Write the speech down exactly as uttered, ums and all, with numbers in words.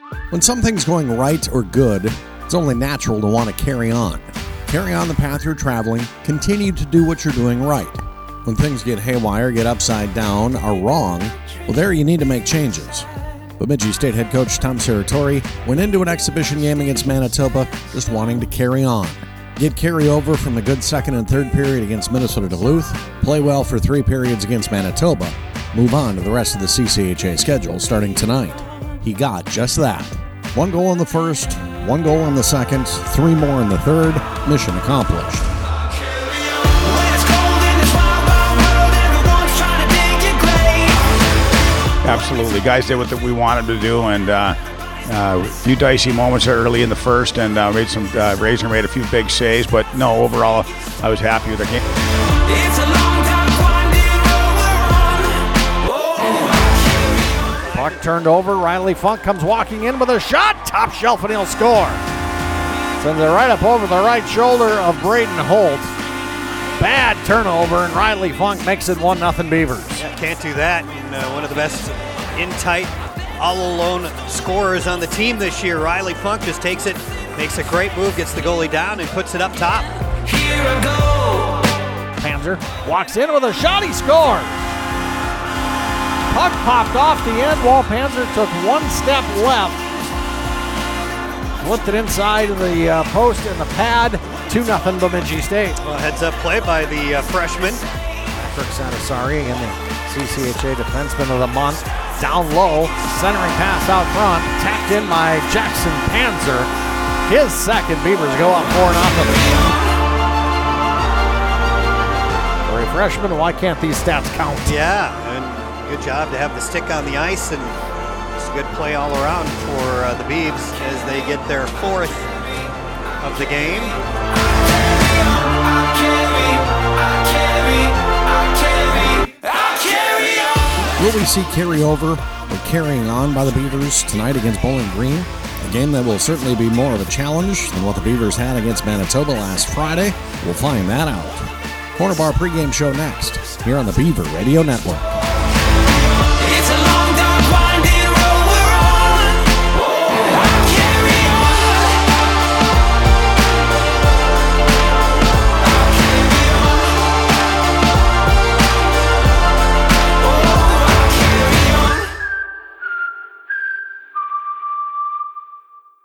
When something's going right or good, it's only natural to want to carry on. Carry on the path you're traveling, continue to do what you're doing right. When things get haywire, get upside down, are wrong, well, there you need to make changes. Bemidji State head coach Tom Serratori went into an exhibition game against Manitoba just wanting to carry on. Get carryover from a good second and third period against Minnesota Duluth, play well for three periods against Manitoba, move on to the rest of the C C H A schedule starting tonight. He got just that. One goal in the first, one goal in the second, three more in the third. Mission accomplished. Absolutely. Guys did what we wanted to do, and uh, uh, a few dicey moments early in the first, and uh, made some, uh, Razor made a few big saves, but no, overall, I was happy with the game. It's a long time Puck turned over. Riley Funk comes walking in with a shot. Top shelf, and he'll score. Sends it right up over the right shoulder of Braden Holt. Bad turnover, and Riley Funk makes it one nothing Beavers. Yeah, can't do that. And, uh, one of the best in-tight, all-alone scorers on the team this year. Riley Funk just takes it, makes a great move, gets the goalie down, and puts it up top. Here I go. Panzer walks in with a shot. He scores. Puck popped off the end while Panzer took one step left. Flipped it inside of the uh, post and the pad. two nothing Bemidji State. Well, heads up play by the uh, freshman. Patrick Santasari, again the C C H A Defenseman of the Month. Down low, centering pass out front. Tapped in by Jackson Panzer. His second. Beavers go up four nothing. For a freshman, why can't these stats count? Yeah, and good job to have the stick on the ice, and it's a good play all around for uh, the Beavs as they get their fourth of the game. Will we see carryover or carrying on by the Beavers tonight against Bowling Green? A game that will certainly be more of a challenge than what the Beavers had against Manitoba last Friday. We'll find that out. Corner Bar pregame show next, here on the Beaver Radio Network.